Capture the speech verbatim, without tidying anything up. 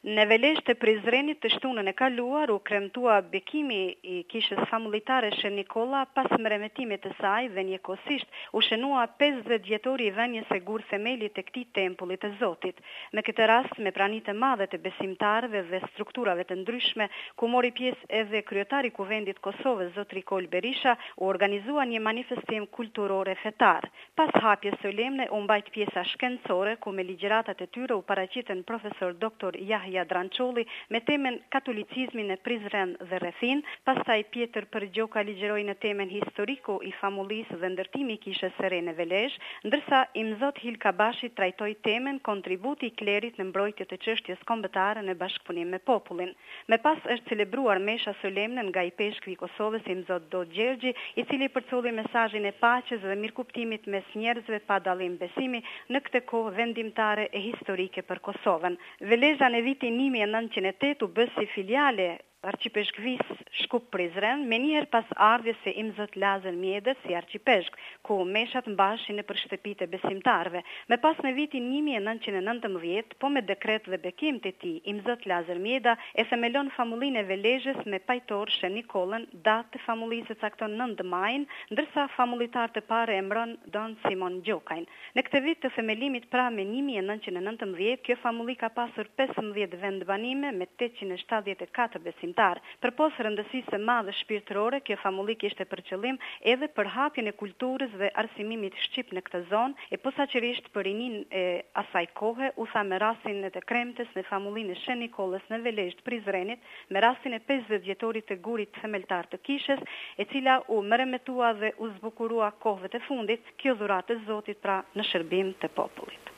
Në Velezh të Prizrenit të shtunën e kaluar u kremtua bekimi i kishës famulitare Shën Nikolla pas mremetimit të saj dhe njëkohësisht u shënua pesëdhjetë vjetori i vënies e gur themelit të këtij tempulli të Zotit. Në këtë rast me pranitë të mëdha të besimtarëve dhe strukturave të ndryshme, ku mori pjesë edhe kryetari i Kuvendit Kosovës zotri Kol Berisha, u organizua një manifestim kulturor e fetar. Pas hapjes solemne u mbajt pjesa shkencore ku me ligjëratat e tyre u paraqiten profesor doktor Yahya Drançolli me temën Katolicizmi në Prizren dhe rrethin, pastaj Pjetër Përgjoka ligjëroi në temën Historiku i famullisë dhe ndërtimi i kishës së re në Velezh, ndërsa Imzot Hilka Bashi trajtoi temën Kontributi i klerit në mbrojtje të çështjes kombëtare në bashkëpunim me popullin. Me pas është celebruar mesha solemne nga i peshkvi i Kosovës Imzot Do Gjergji, i cili përcolli mesazhin e paqes dhe mirëkuptimit mes njerëzve pa dallim besimi në këtë kohë vendimtare e historike për Kosovën. Velezha në vitin një mijë e nëntëqind e tetë u bë si filiale arqipeshkvisë Shkup Prizren, me njëherë pas ardhjes së Imzot Lazër Mjedës si arqipeshk, ku meshat mbashin në shtëpitë e besimtarëve. Me pas në vitin një mijë e nëntëqind e nëntëmbëdhjetë, po me dekret dhe bekim të tij, Imzot Lazër Mjeda e themelon famullinë e Velezhës me pajtor Shën Nikollën, datë të famullisë cakton nëntë majin, ndërsa famullitar të parë emëron Don Simon Gjokajn. Në këtë vit të themelimit pra me një mijë e nëntëqind e nëntëmbëdhjetë, kjo famulli ka pasur pesëmbëdhjetë vendbanime me tetëqind e shtatëdhjetë e katër besimtarë. Për pos rëndësisë së madhe shpirtërore, kjo famulli kishte për qëllim edhe për hapjen e kulturës dhe arsimimit shqip në këtë zonë, e posaçërisht për rinin e asaj kohe, u tha me rastin e të kremtes në famullinë e Shën Nikollës në Velezh të Prizrenit, me rastin e pesëdhjetë vjetorit të gurit themeltar të kishës, e cila u mremetua dhe u zbukurua kohëve të fundit, kjo dhuratë e Zotit pra në shërbim të popullit.